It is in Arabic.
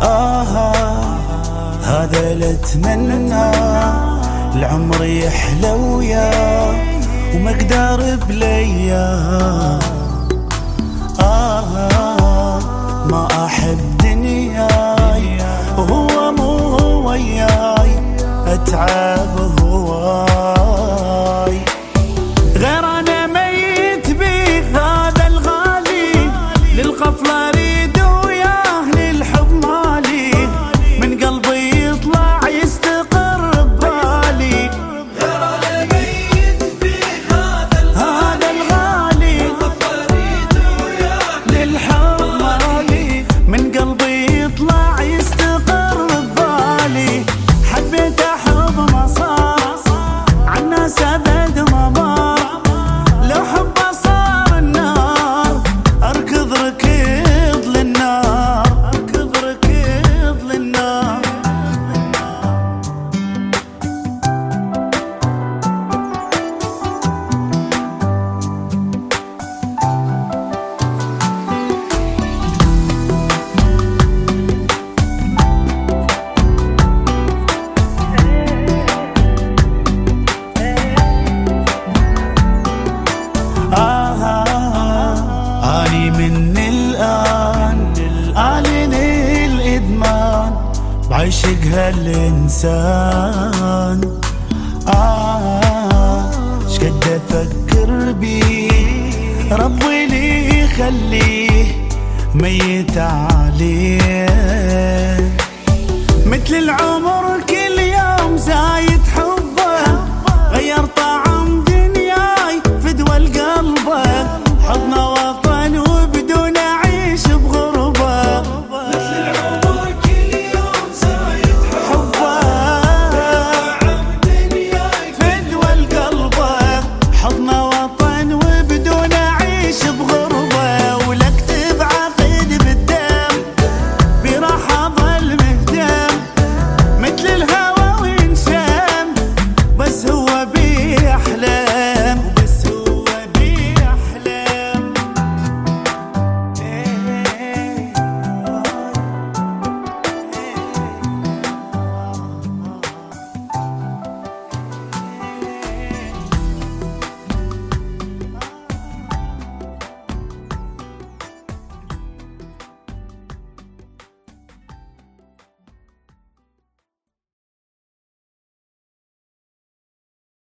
هذا اللي اتمنى العمر يحلى وياه وما اقدر بلياه. ما احب دنياي وهو مو هو وياي، اتعب هواي غير انا ميت بيه هذا الغالي، للغفله اريد وياه للحب مالي، من قلبي يطلع يستقر ببالي. غير انا ميت بيه هذا الغالي، للغفله اريد وياه للحب مالي، من قلبي يطلع يستقر ببالي. حبيت احب ما صار عالناس ابد ما مر، لو حبه صار النار اركض ركض للنار، اركض ركض للنار. أني من الآن أعلن الإدمان بعشق هالإنسان. شقد أفكر بيه ربي لي يخليه ميت عليه، مثل العمر كل يوم زاد